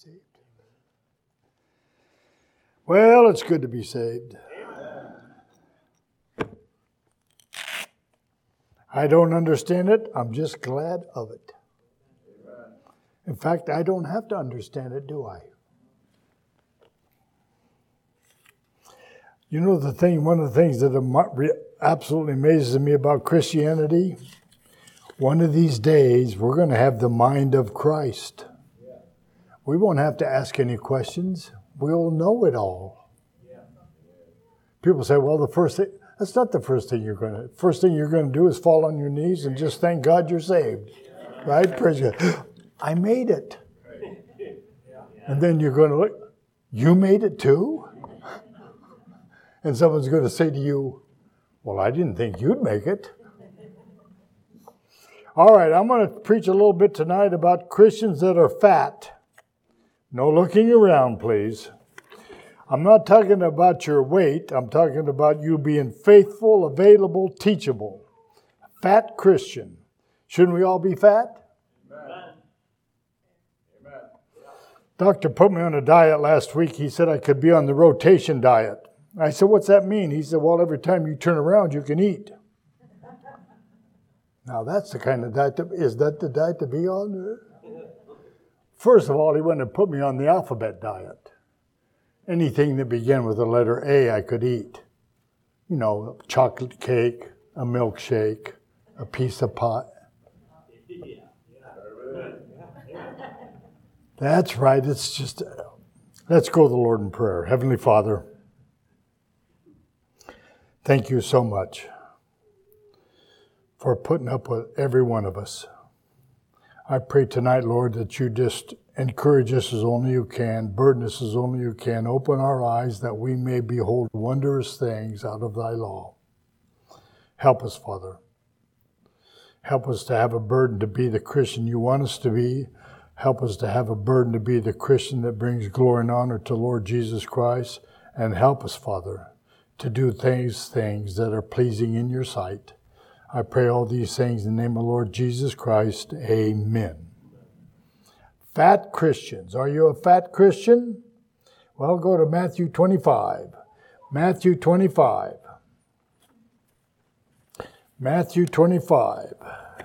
saved. Well, it's good to be saved. I don't understand it. I'm just glad of it. In fact, I don't have to understand it, do I? You know one of the things that absolutely amazes me about Christianity, one of these days we're going to have the mind of Christ. We won't have to ask any questions. We'll know it all. People say, well, that's not the first thing you're going to. First thing you're going to do is fall on your knees and just thank God you're saved. Right? Praise God. I made it. And then you're going to look, you made it too? And someone's going to say to you, well, I didn't think you'd make it. All right, I'm going to preach a little bit tonight about Christians that are fat. No looking around, please. I'm not talking about your weight. I'm talking about you being faithful, available, teachable. Fat Christian. Shouldn't we all be fat? Amen. Amen. Doctor put me on a diet last week. He said I could be on the rotation diet. I said, what's that mean? He said, well, every time you turn around, you can eat. Now, that's the kind of diet, is that the diet to be on? First of all, he went and put me on the alphabet diet. Anything that began with the letter A, I could eat. You know, a chocolate cake, a milkshake, a piece of pie. That's right. It's just, let's go to the Lord in prayer. Heavenly Father, thank you so much for putting up with every one of us. I pray tonight, Lord, that you just encourage us as only you can, burden us as only you can, open our eyes that we may behold wondrous things out of thy law. Help us, Father. Help us to have a burden to be the Christian you want us to be. Help us to have a burden to be the Christian that brings glory and honor to Lord Jesus Christ. And help us, Father, to do things that are pleasing in your sight. I pray all these things in the name of Lord Jesus Christ. Amen. Fat Christians. Are you a fat Christian? Well, go to Matthew 25. Matthew 25. Matthew 25.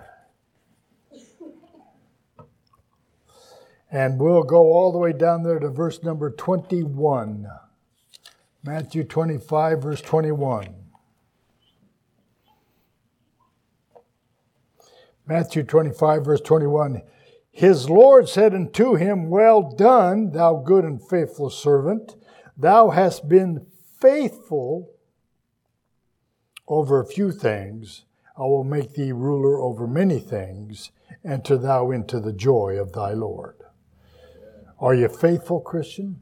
And we'll go all the way down there to verse number 21. Matthew 25, verse 21. Matthew 25, verse 21. His Lord said unto him, well done, thou good and faithful servant. Thou hast been faithful over a few things. I will make thee ruler over many things. Enter thou into the joy of thy Lord. Are you faithful, Christian?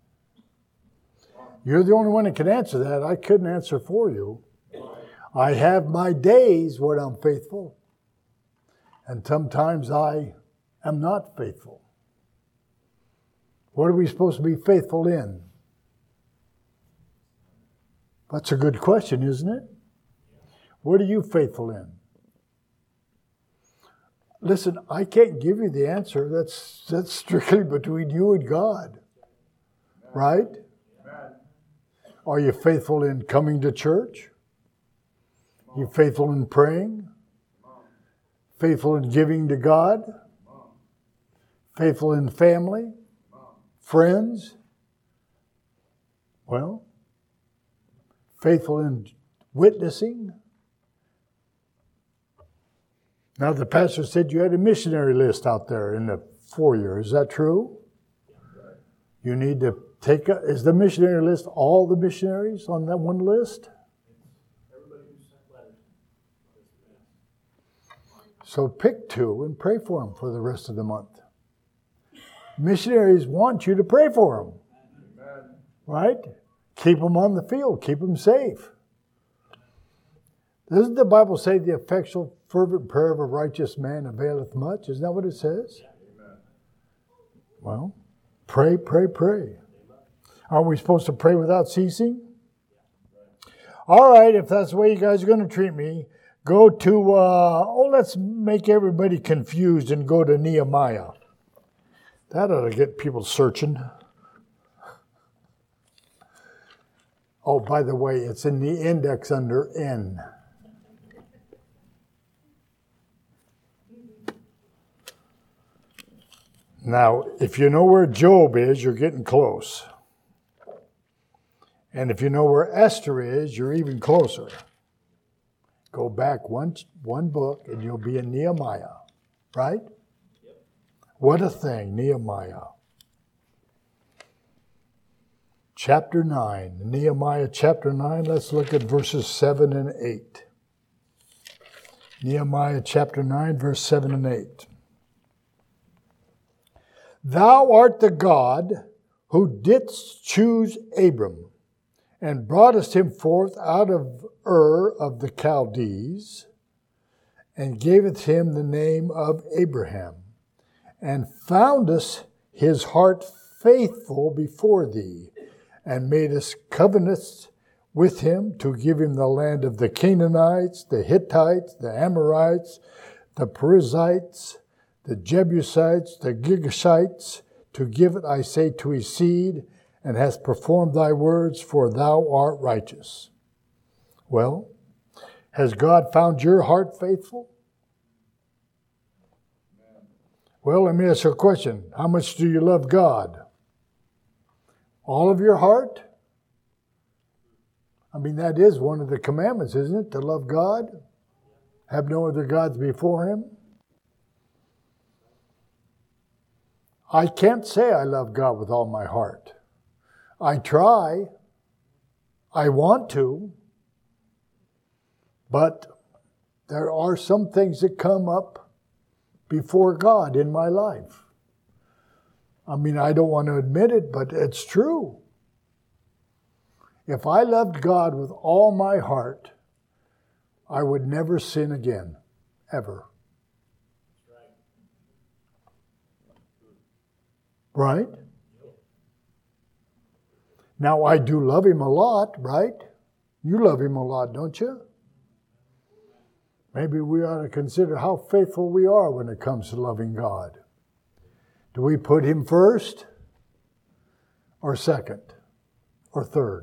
You're the only one that can answer that. I couldn't answer for you. I have my days when I'm faithful. And sometimes I am not faithful. What are we supposed to be faithful in? That's a good question, isn't it? What are you faithful in? Listen, I can't give you the answer. That's strictly between you and God. Right? Are you faithful in coming to church? Are you faithful in praying? Faithful in giving to God? Faithful in family? Friends? Well, faithful in witnessing? Now, the pastor said you had a missionary list out there in the foyer. Is that true? You need to is the missionary list all the missionaries on that one list? So pick two and pray for them for the rest of the month. Missionaries want you to pray for them. Amen. Right? Keep them on the field. Keep them safe. Doesn't the Bible say the effectual, fervent prayer of a righteous man availeth much? Isn't that what it says? Amen. Well, pray, pray, pray. Aren't we supposed to pray without ceasing? All right, if that's the way you guys are going to treat me, go to, let's make everybody confused and go to Nehemiah. That ought to get people searching. Oh, by the way, it's in the index under N. Now, if you know where Job is, you're getting close. And if you know where Esther is, you're even closer. Go back one book and you'll be in Nehemiah, right? Yep. What a thing, Nehemiah. Chapter 9, Nehemiah chapter 9, let's look at verses 7 and 8. Nehemiah chapter 9, verse 7 and 8. Thou art the God who didst choose Abram, and broughtest him forth out of Ur of the Chaldees, and gavest him the name of Abraham, and foundest his heart faithful before thee, and madest covenants with him to give him the land of the Canaanites, the Hittites, the Amorites, the Perizzites, the Jebusites, the Girgashites, to give it, I say, to his seed, and hast performed thy words, for thou art righteous. Well, has God found your heart faithful? Well, let me ask you a question. How much do you love God? All of your heart? I mean, that is one of the commandments, isn't it? To love God? Have no other gods before him? I can't say I love God with all my heart. I try. I want to. But there are some things that come up before God in my life. I mean, I don't want to admit it, but it's true. If I loved God with all my heart, I would never sin again, ever. Right? Now, I do love him a lot, right? You love him a lot, don't you? Maybe we ought to consider how faithful we are when it comes to loving God. Do we put him first, or second, or third?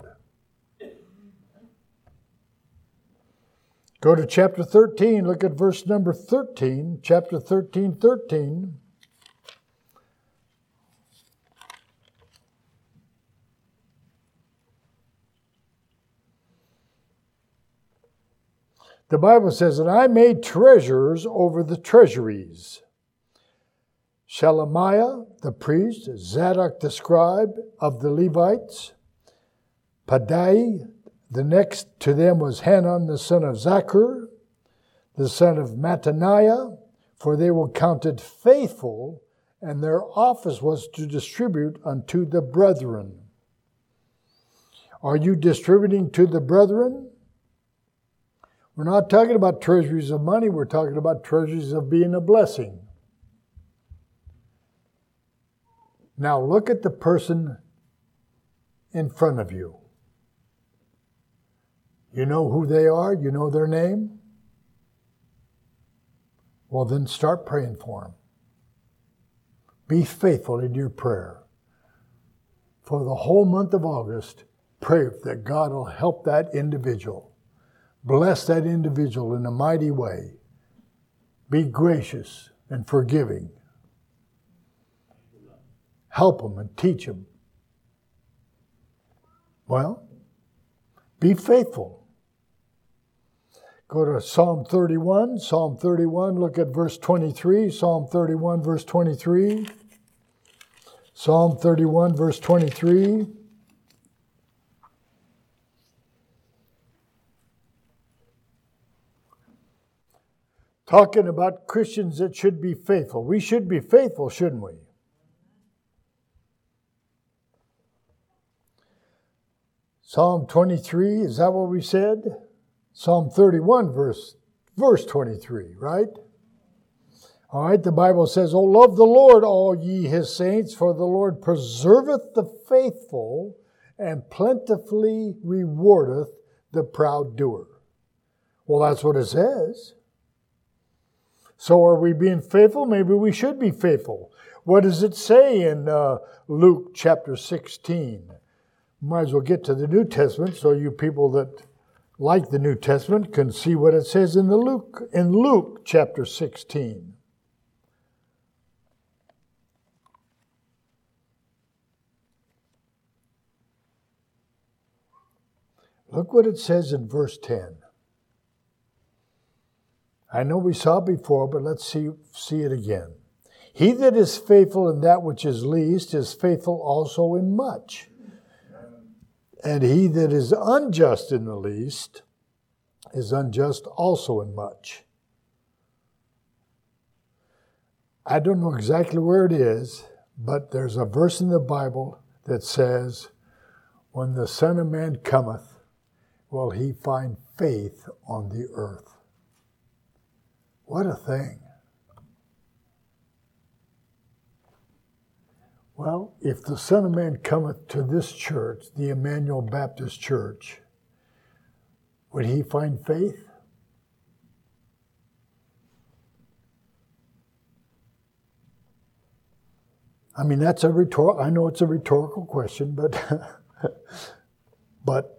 Go to chapter 13, look at verse number 13, chapter 13, 13. The Bible says, and I made treasurers over the treasuries. Shelemiah the priest, Zadok the scribe of the Levites, Padai, the next to them was Hanan the son of Zachar, the son of Mattaniah, for they were counted faithful, and their office was to distribute unto the brethren. Are you distributing to the brethren? We're not talking about treasuries of money, we're talking about treasuries of being a blessing. Now look at the person in front of you. You know who they are? You know their name? Well, then start praying for them. Be faithful in your prayer. For the whole month of August, pray that God will help that individual. Bless that individual in a mighty way. Be gracious and forgiving. Help them and teach them. Well, be faithful. Go to Psalm 31. Psalm 31, look at verse 23. Psalm 31, verse 23. Psalm 31, verse 23. Talking about Christians that should be faithful. We should be faithful, shouldn't we? Psalm 23, is that what we said? Psalm 31, verse 23, right? All right, the Bible says, O love the Lord, all ye his saints, for the Lord preserveth the faithful, and plentifully rewardeth the proud doer. Well, that's what it says. So are we being faithful? Maybe we should be faithful. What does it say in Luke chapter 16? Might as well get to the New Testament so you people that like the New Testament can see what it says in Luke chapter 16. Look what it says in verse 10. I know we saw it before, but let's see it again. He that is faithful in that which is least is faithful also in much. And he that is unjust in the least is unjust also in much. I don't know exactly where it is, but there's a verse in the Bible that says, when the Son of Man cometh, will he find faith on the earth? What a thing. Well, if the Son of Man cometh to this church, the Emmanuel Baptist Church, would he find faith? I mean, I know it's a rhetorical question, but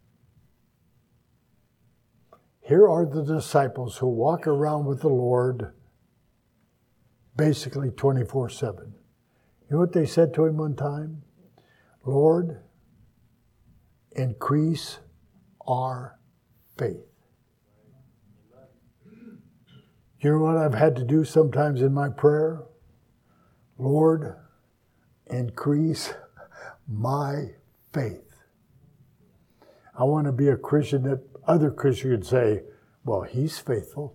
here are the disciples who walk around with the Lord basically 24/7. You know what they said to him one time? Lord, increase our faith. You know what I've had to do sometimes in my prayer? Lord, increase my faith. I want to be a Christian that other Christians would say, well, he's faithful.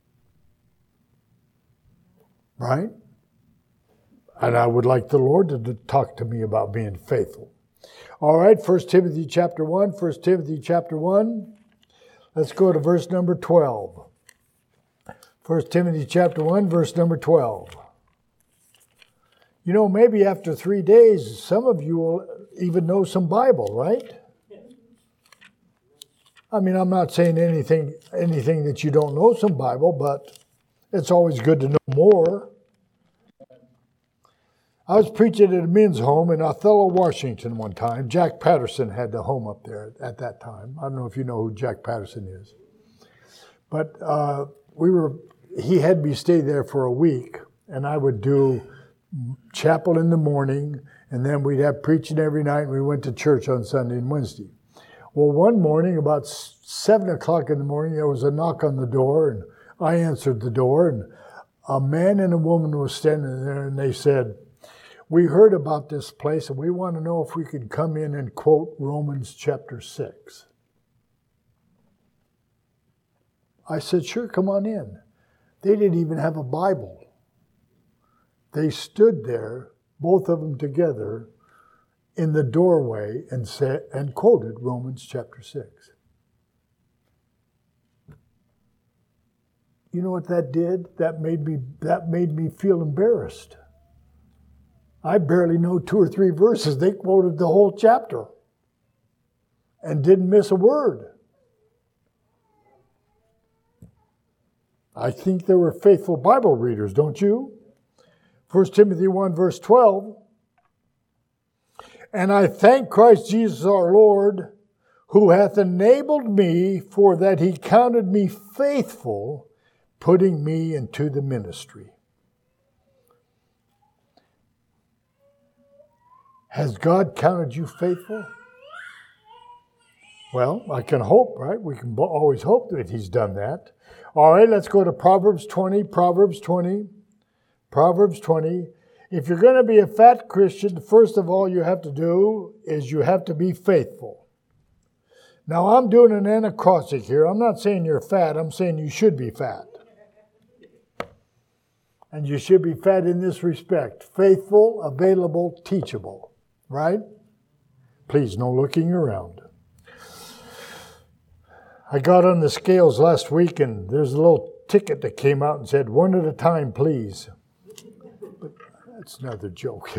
Right? And I would like the Lord to talk to me about being faithful. All right, 1 Timothy chapter 1. 1 Timothy chapter 1. Let's go to verse number 12. 1 Timothy chapter 1, verse number 12. You know, maybe after 3 days, some of you will even know some Bible, right? I mean, I'm not saying anything that you don't know some Bible, but it's always good to know more. I was preaching at a men's home in Othello, Washington one time. Jack Patterson had the home up there at that time. I don't know if you know who Jack Patterson is. But he had me stay there for a week, and I would do chapel in the morning, and then we'd have preaching every night, and we went to church on Sunday and Wednesday. Well, one morning, about 7 o'clock in the morning, there was a knock on the door, and I answered the door, and a man and a woman was standing there, and they said, we heard about this place, and we want to know if we could come in and quote Romans chapter 6. I said, sure, come on in. They didn't even have a Bible. They stood there, both of them together, in the doorway and quoted Romans chapter 6. You know what that did? That made me feel embarrassed. I barely know 2 or 3 verses. They quoted the whole chapter and didn't miss a word. I think they were faithful Bible readers, don't you? 1 Timothy 1, verse 12. And I thank Christ Jesus our Lord, who hath enabled me, for that he counted me faithful, putting me into the ministry. Has God counted you faithful? Well, I can hope, right? We can always hope that he's done that. All right, let's go to Proverbs 20. Proverbs 20. If you're going to be a fat Christian, first of all you have to do is you have to be faithful. Now, I'm doing an anacrostic here. I'm not saying you're fat. I'm saying you should be fat. And you should be fat in this respect. Faithful, available, teachable. Right? Please, no looking around. I got on the scales last week, and there's a little ticket that came out and said, 1 at a time, please. But that's another joke.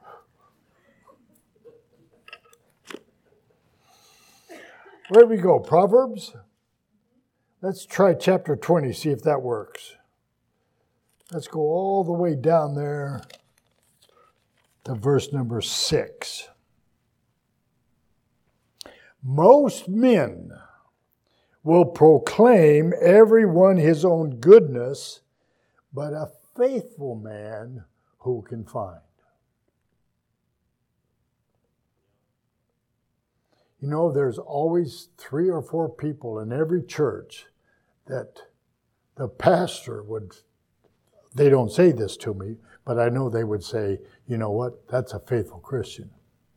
Where do we go? Proverbs? Let's try chapter 20, see if that works. Let's go all the way down there to verse number 6. Most men will proclaim everyone his own goodness, but a faithful man who can find? You know, there's always 3 or 4 people in every church that the pastor would, they don't say this to me, but I know they would say, you know what, that's a faithful Christian.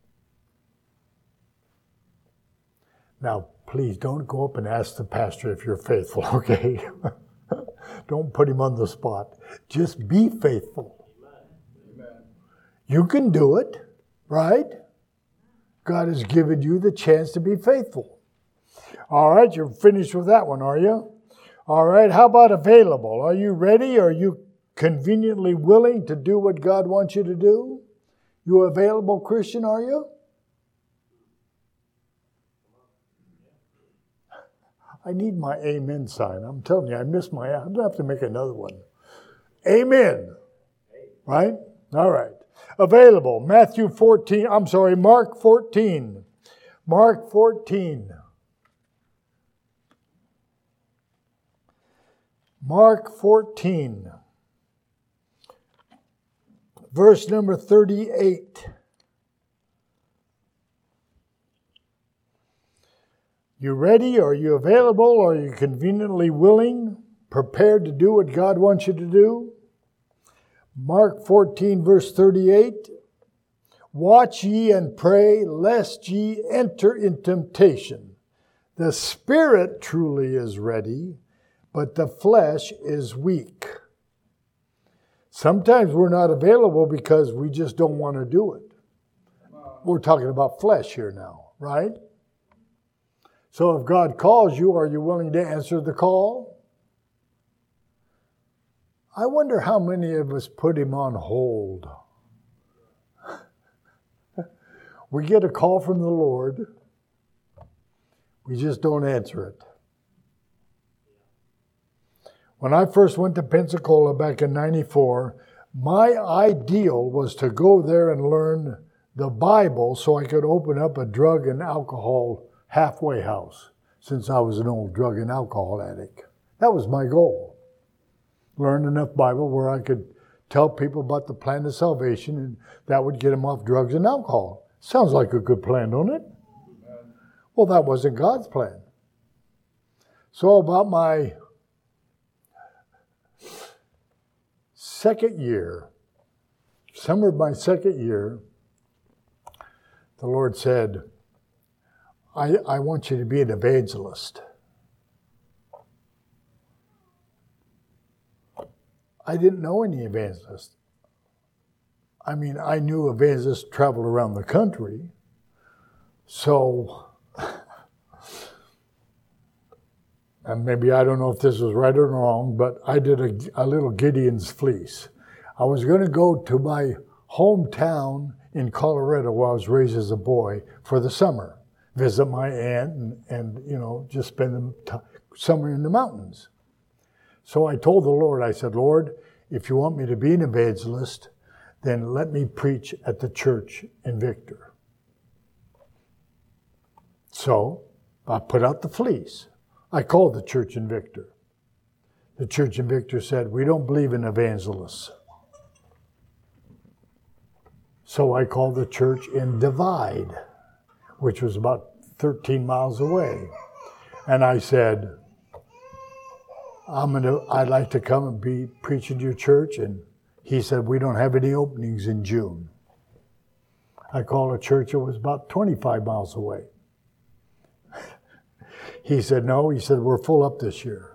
Now, please don't go up and ask the pastor if you're faithful, okay? Don't put him on the spot. Just be faithful. Amen. You can do it, right? God has given you the chance to be faithful. All right, you're finished with that one, are you? All right, how about available? Are you ready? Are you conveniently willing to do what God wants you to do? You available Christian, are you? I need my amen sign. I'm telling you, I missed my, I'm going to have to make another one. Amen. Right? All right. Available. Mark 14. Mark 14. Mark 14. Verse number 38. You ready? Are you available? Are you conveniently willing? Prepared to do what God wants you to do? Mark 14, verse 38. Watch ye and pray, lest ye enter in temptation. The spirit truly is ready, but the flesh is weak. Sometimes we're not available because we just don't want to do it. We're talking about flesh here now, right? So if God calls you, are you willing to answer the call? I wonder how many of us put him on hold. We get a call from the Lord. We just don't answer it. When I first went to Pensacola back in 94, my ideal was to go there and learn the Bible so I could open up a drug and alcohol halfway house, since I was an old drug and alcohol addict. That was my goal. Learn enough Bible where I could tell people about the plan of salvation, and that would get them off drugs and alcohol. Sounds like a good plan, don't it? Amen. Well, that wasn't God's plan. So about my second year, summer of my second year, the Lord said, I want you to be an evangelist. I didn't know any evangelists. I mean, I knew evangelists traveled around the country. So, and maybe I don't know if this was right or wrong, but I did a little Gideon's fleece. I was going to go to my hometown in Colorado where I was raised as a boy for the summer. Visit my aunt and you know, just spend summer in the mountains. So I told the Lord, I said, Lord, if you want me to be an evangelist, then let me preach at the church in Victor. So I put out the fleece. I called the church in Victor. The church in Victor said, we don't believe in evangelists. So I called the church in Divide, which was about 13 miles away. And I said, I'd like to come and be preaching to your church. And he said, we don't have any openings in June. I called a church that was about 25 miles away. He said, no. He said, we're full up this year.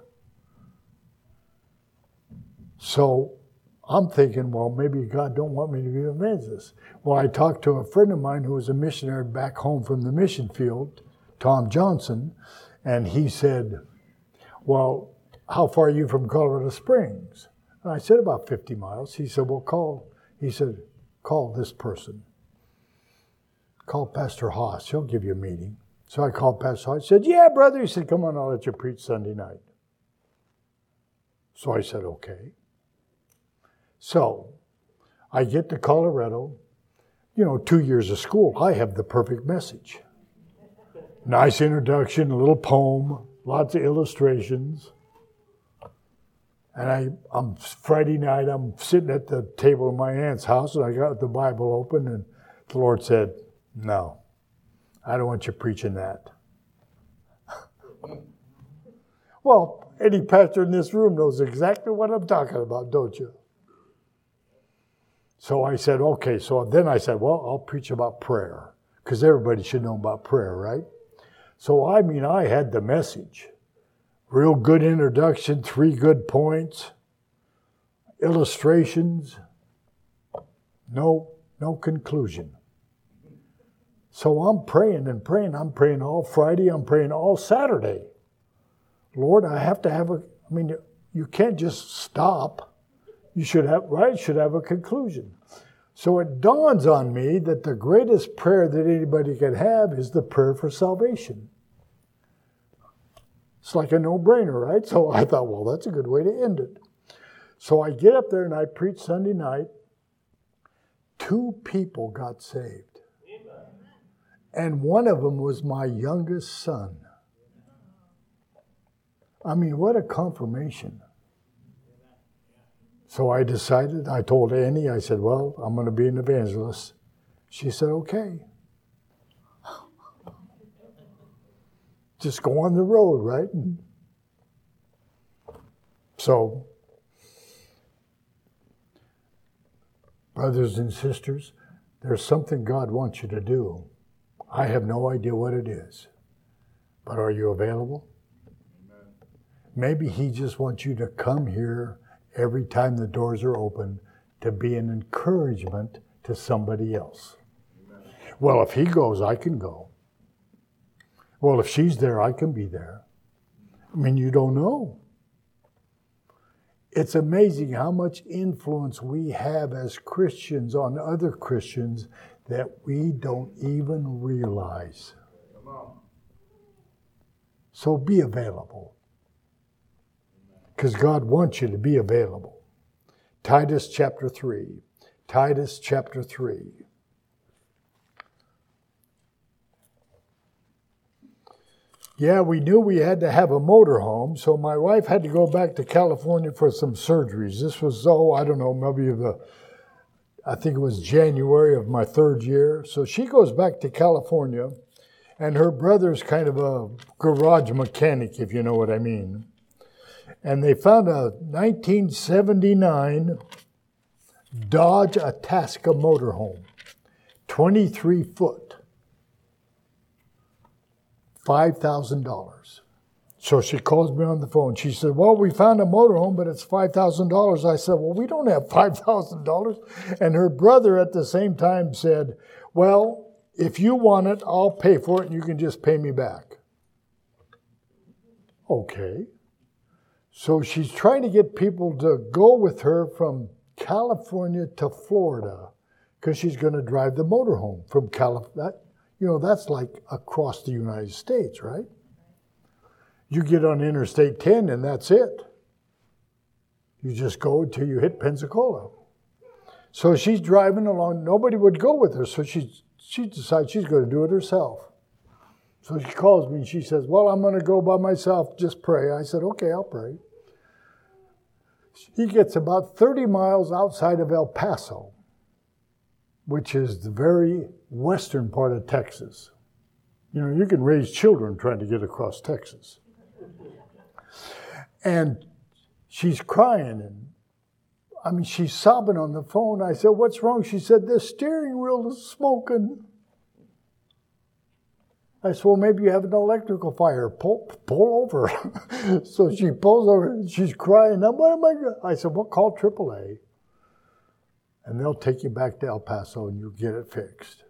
So I'm thinking, well, maybe God don't want me to be an evangelist. Well, I talked to a friend of mine who was a missionary back home from the mission field, Tom Johnson, and he said, well, how far are you from Colorado Springs? And I said, about 50 miles. He said, well, call this person. Call Pastor Haas. He'll give you a meeting. So I called Pastor Haas. He said, yeah, brother. He said, come on, I'll let you preach Sunday night. So I said, okay. So I get to Colorado, 2 years of school, I have the perfect message. Nice introduction, a little poem, lots of illustrations. And I'm Friday night, I'm sitting at the table in my aunt's house, and I got the Bible open, and the Lord said, no, I don't want you preaching that. Well, any pastor in this room knows exactly what I'm talking about, don't you? So I said, okay. So then I said, well, I'll preach about prayer, because everybody should know about prayer, right? So, I had the message. Real good introduction, 3 good points, illustrations, no conclusion. So I'm praying and praying. I'm praying all Friday. I'm praying all Saturday. Lord, I have to have you can't just stop. You should have a conclusion. So it dawns on me that the greatest prayer that anybody can have is the prayer for salvation. It's like a no-brainer, right? So I thought, well, that's a good way to end it. So I get up there and I preach Sunday night. 2 people got saved. Amen. And one of them was my youngest son. What a confirmation. So I decided, I told Annie, I said, well, I'm going to be an evangelist. She said, okay. Just go on the road, right? So, brothers and sisters, there's something God wants you to do. I have no idea what it is. But are you available? Amen. Maybe He just wants you to come here every time the doors are open to be an encouragement to somebody else. Amen. Well, if He goes, I can go. Well, if she's there, I can be there. You don't know. It's amazing how much influence we have as Christians on other Christians that we don't even realize. Come on. So be available. Because God wants you to be available. Titus chapter 3. Titus chapter 3. Yeah, we knew we had to have a motorhome, so my wife had to go back to California for some surgeries. This was, I think it was January of my 3rd year. So she goes back to California, and her brother's kind of a garage mechanic, if you know what I mean. And they found a 1979 Dodge Itasca motorhome, 23 foot. $5,000. So she calls me on the phone. She said, well, we found a motorhome, but it's $5,000. I said, well, we don't have $5,000. And her brother at the same time said, well, if you want it, I'll pay for it and you can just pay me back. Okay. So she's trying to get people to go with her from California to Florida because she's going to drive the motorhome from California. That's like across the United States, right? You get on Interstate 10 and that's it. You just go until you hit Pensacola. So she's driving along. Nobody would go with her, so she decides she's going to do it herself. So she calls me and she says, well, I'm going to go by myself, just pray. I said, okay, I'll pray. He gets about 30 miles outside of El Paso, which is the very western part of Texas. You can raise children trying to get across Texas. And she's crying, and she's sobbing on the phone. I said, what's wrong? She said, the steering wheel is smoking. I said, well, maybe you have an electrical fire. Pull over. So she pulls over, and she's crying. Now, what am I going to? I said, well, call AAA. And they'll take you back to El Paso and you'll get it fixed.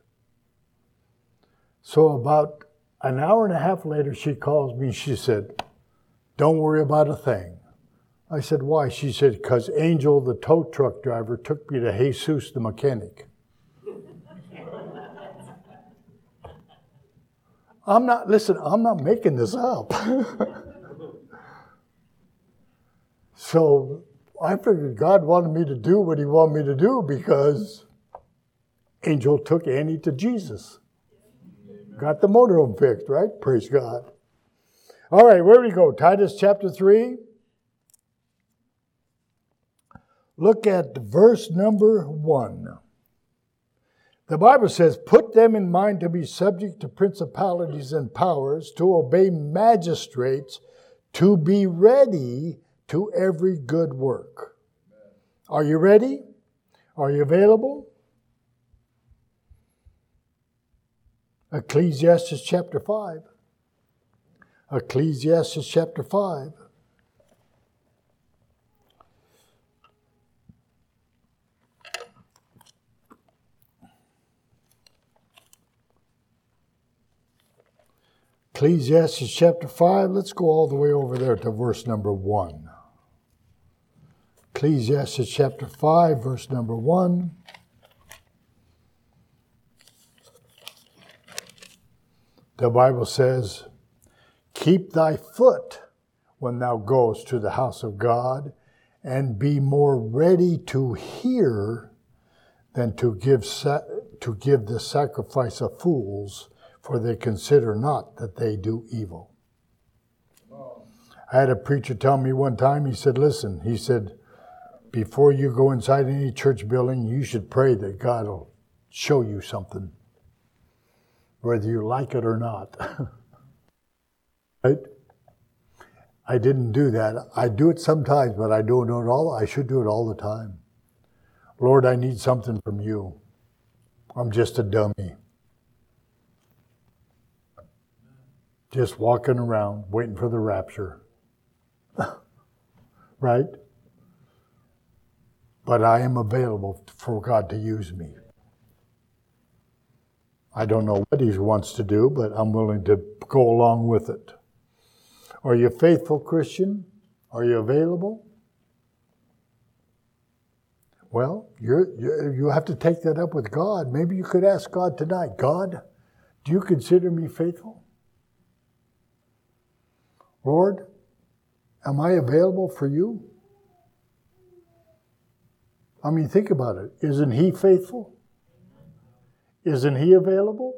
So about an hour and a half later, she calls me. She said, don't worry about a thing. I said, why? She said, because Angel, the tow truck driver, took me to Jesus, the mechanic. I'm not making this up. So I figured God wanted me to do what He wanted me to do because Angel took Annie to Jesus. Got the motorhome fixed, right? Praise God. All right, where do we go? Titus chapter 3. Look at verse number 1. The Bible says, put them in mind to be subject to principalities and powers, to obey magistrates, to be ready to every good work. Are you ready? Are you available? Ecclesiastes chapter 5. Ecclesiastes chapter 5. Ecclesiastes chapter 5, let's go all the way over there to verse number 1. Ecclesiastes chapter 5, verse number 1. The Bible says, keep thy foot when thou goest to the house of God, and be more ready to hear than to give the sacrifice of fools, for they consider not that they do evil. I had a preacher tell me one time, he said, listen, he said, before you go inside any church building, you should pray that God will show you something, whether you like it or not. Right? I didn't do that. I do it sometimes, but I don't do it all. I should do it all the time. Lord, I need something from you. I'm just a dummy. Just walking around, waiting for the rapture. Right? But I am available for God to use me. I don't know what He wants to do, but I'm willing to go along with it. Are you a faithful Christian? Are you available? Well, you have to take that up with God. Maybe you could ask God tonight, God, do you consider me faithful? Lord, am I available for you? I mean, think about it. Isn't He faithful? Isn't He available?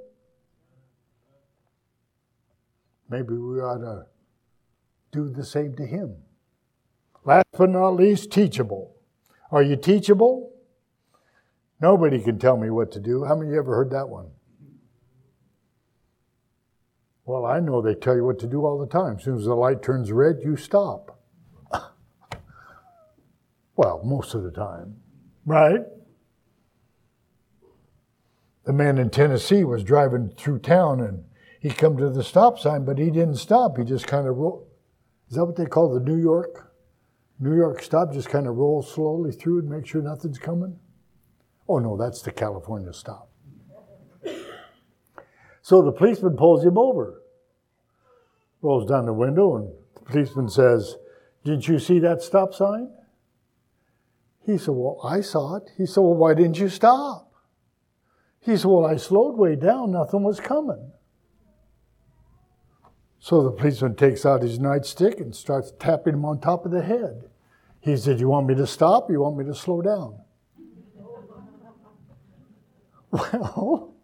Maybe we ought to do the same to Him. Last but not least, teachable. Are you teachable? Nobody can tell me what to do. How many of you ever heard that one? Well, I know they tell you what to do all the time. As soon as the light turns red, you stop. Well, most of the time, right? The man in Tennessee was driving through town and he come to the stop sign, but he didn't stop. He just kind of rolled. Is that what they call the New York stop? Just kind of roll slowly through and make sure nothing's coming? Oh no, that's the California stop. So the policeman pulls him over. Rolls down the window and the policeman says, didn't you see that stop sign? He said, well, I saw it. He said, well, why didn't you stop? He said, well, I slowed way down. Nothing was coming. So the policeman takes out his nightstick and starts tapping him on top of the head. He said, you want me to stop or you want me to slow down? Well,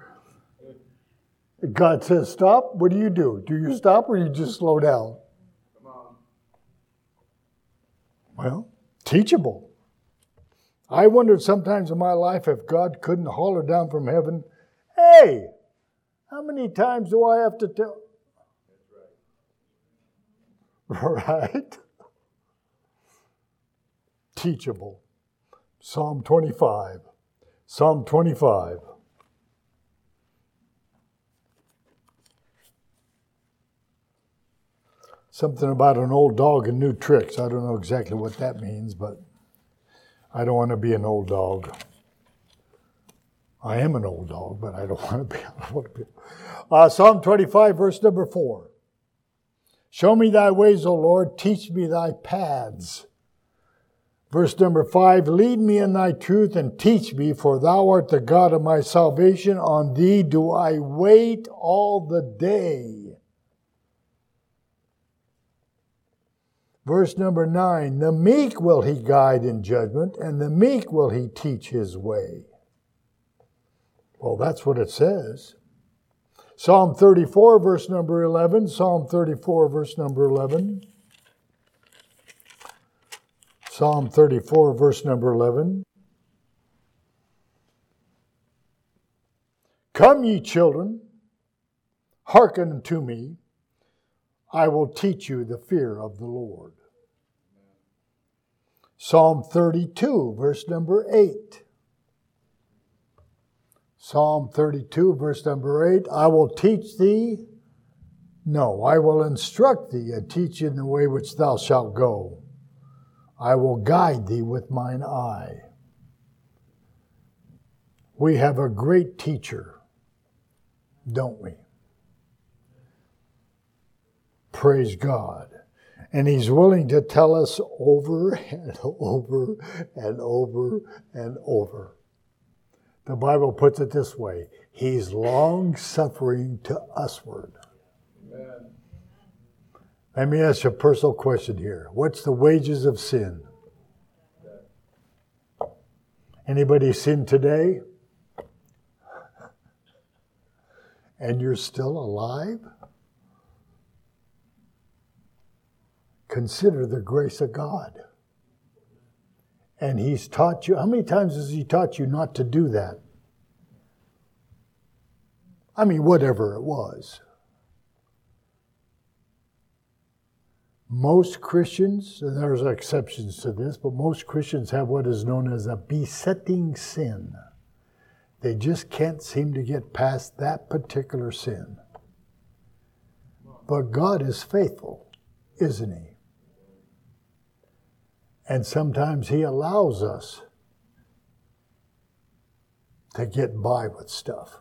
God says stop. What do? Do you stop or you just slow down? Come on. Well, teachable. I wondered sometimes in my life if God couldn't holler down from heaven, hey, how many times do I have to tell? That's right. Right? Teachable. Psalm 25. Psalm 25. Something about an old dog and new tricks. I don't know exactly what that means, but I don't want to be an old dog. I am an old dog, but I don't want to be. Psalm 25, verse number 4. Show me thy ways, O Lord. Teach me thy paths. Verse number 5, lead me in thy truth and teach me, for thou art the God of my salvation. On thee do I wait all the day. Verse number 9, the meek will he guide in judgment, and the meek will he teach his way. Well, that's what it says. Psalm 34, verse number 11. Psalm 34, verse number 11. Psalm 34, verse number 11. Come, ye children, hearken unto me. I will teach you the fear of the Lord. Psalm 32, verse number 8. Psalm 32, verse number 8. I will teach thee, no, I will instruct thee and teach in the way which thou shalt go. I will guide thee with mine eye. We have a great teacher, don't we? Praise God. And He's willing to tell us over and over and over and over. The Bible puts it this way: He's long-suffering to usward. Amen. Let me ask you a personal question here. What's the wages of sin? Anybody sin today? And you're still alive? Consider the grace of God. And He's taught you, how many times has He taught you not to do that? I mean, whatever it was. Most Christians, and there's exceptions to this, but most Christians have what is known as a besetting sin. They just can't seem to get past that particular sin. But God is faithful, isn't He? And sometimes He allows us to get by with stuff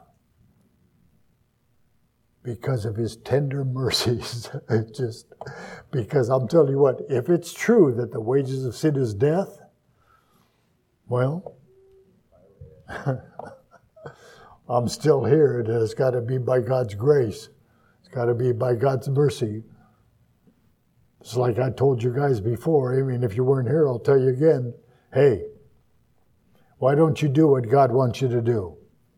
because of His tender mercies. Just because I'm telling you what, if it's true that the wages of sin is death, well, I'm still here, and it's got to be by God's grace. It's got to be by God's mercy. It's like I told you guys before. I mean, if you weren't here, I'll tell you again. Hey, why don't you do what God wants you to do?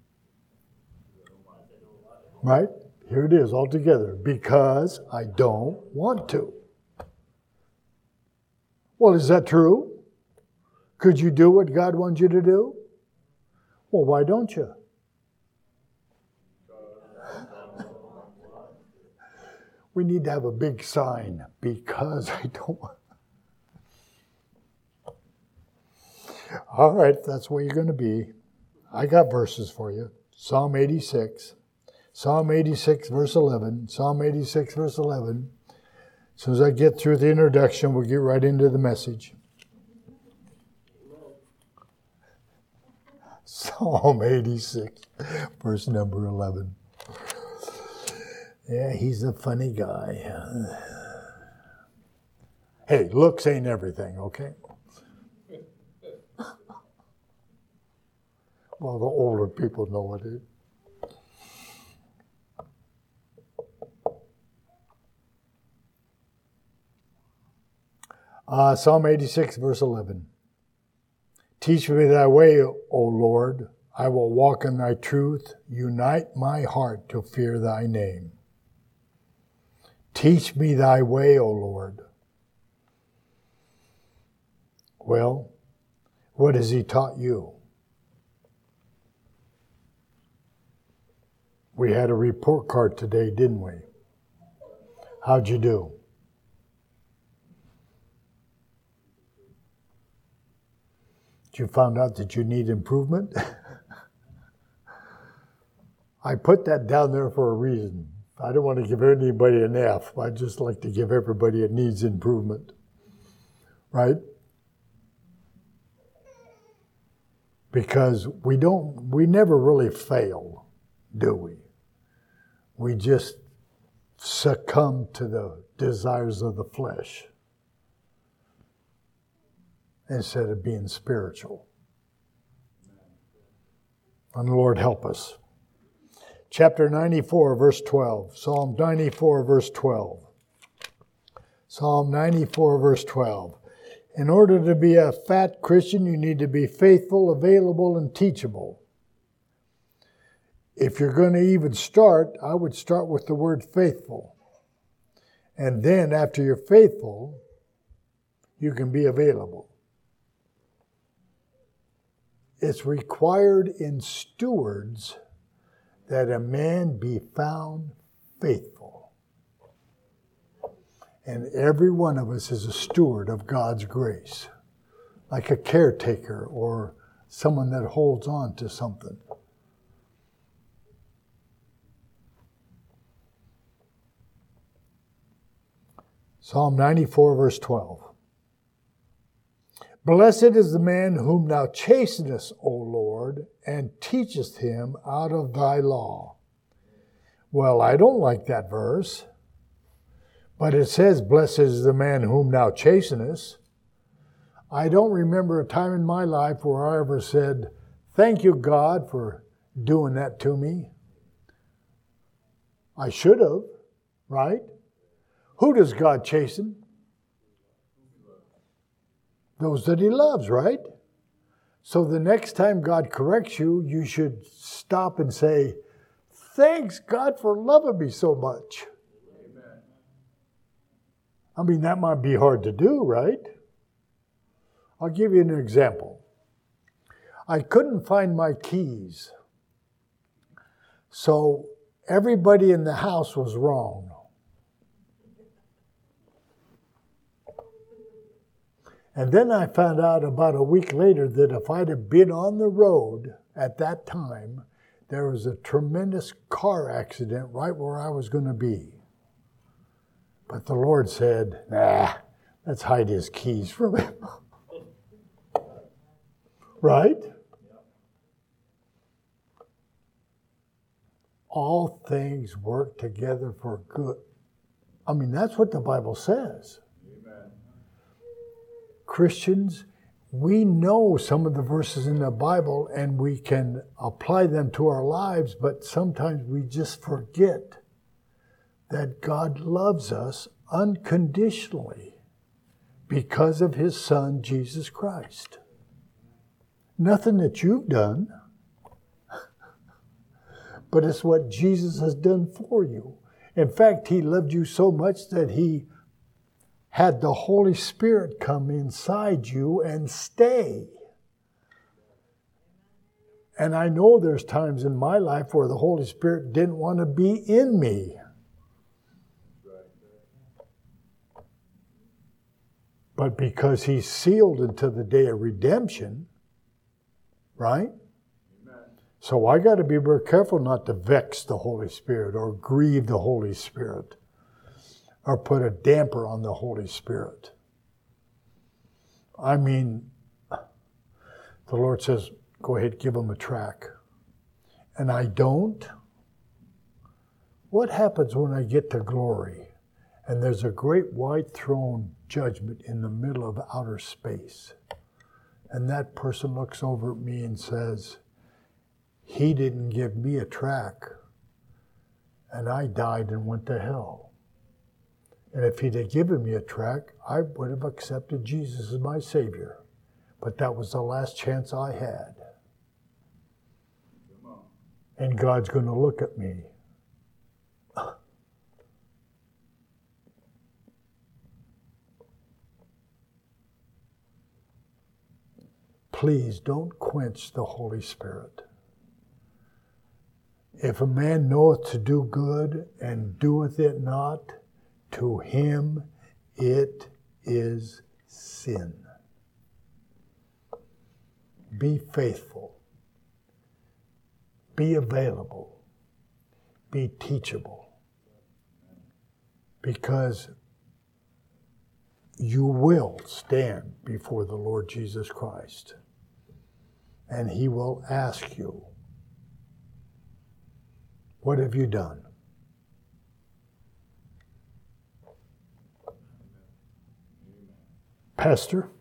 Right? Here it is all together. Because I don't want to. Well, is that true? Could you do what God wants you to do? Well, why don't you? We need to have a big sign, because I don't want. All right, that's where you're going to be. I got verses for you. Psalm 86. Psalm 86, verse 11. Psalm 86, verse 11. As soon as I get through the introduction, we'll get right into the message. Psalm 86, verse number 11. Yeah, he's a funny guy. Hey, looks ain't everything, okay? Well, the older people know it is. Psalm 86, verse 11. Teach me thy way, O Lord. I will walk in thy truth. Unite my heart to fear thy name. Teach me thy way, O Lord. Well, what has He taught you? We had a report card today, didn't we? How'd you do? You found out that you need improvement? I put that down there for a reason. I don't want to give anybody an F. I just like to give everybody a needs improvement. Right? Because we never really fail, do we? We just succumb to the desires of the flesh instead of being spiritual. And the Lord help us. Chapter 94, verse 12. Psalm 94, verse 12. Psalm 94, verse 12. In order to be a fat Christian, you need to be faithful, available, and teachable. if you're going to even start, I would start with the word faithful. And then after you're faithful, you can be available. It's required in stewards that a man be found faithful. And every one of us is a steward of God's grace, like a caretaker or someone that holds on to something. Psalm 94, verse 12. Blessed is the man whom thou chastenest, O Lord, and teachest him out of thy law. Well, I don't like that verse, but it says, blessed is the man whom thou chastenest. I don't remember a time in my life where I ever said, thank you, God, for doing that to me. I should have, right? Who does God chasten? Those that he loves, right? So the next time God corrects you, you should stop and say, thanks God for loving me so much. Amen. I mean, that might be hard to do, right? I'll give you an example. I couldn't find my keys. So everybody in the house was wrong. And then I found out about a week later that if I'd have been on the road at that time, there was a tremendous car accident right where I was going to be. But the Lord said, nah, let's hide his keys from him. Right? All things work together for good. I mean, that's what the Bible says. Christians, we know some of the verses in the Bible and we can apply them to our lives, but sometimes we just forget that God loves us unconditionally because of his Son, Jesus Christ. Nothing that you've done, but it's what Jesus has done for you. In fact, he loved you so much that he had the Holy Spirit come inside you and stay. And I know there's times in my life where the Holy Spirit didn't want to be in me. But because he's sealed until the day of redemption, right? Amen. So I got to be very careful not to vex the Holy Spirit or grieve the Holy Spirit, or put a damper on the Holy Spirit. I mean, the Lord says, go ahead, give him a track. And I don't. What happens when I get to glory and there's a great white throne judgment in the middle of outer space? And that person looks over at me and says, he didn't give me a track, and I died and went to hell. And if he'd have given me a track, I would have accepted Jesus as my Savior. But that was the last chance I had. And God's going to look at me. Please don't quench the Holy Spirit. If a man knoweth to do good and doeth it not, to him it is sin. Be faithful. Be available. Be teachable. Because you will stand before the Lord Jesus Christ. And he will ask you, what have you done? Pastor?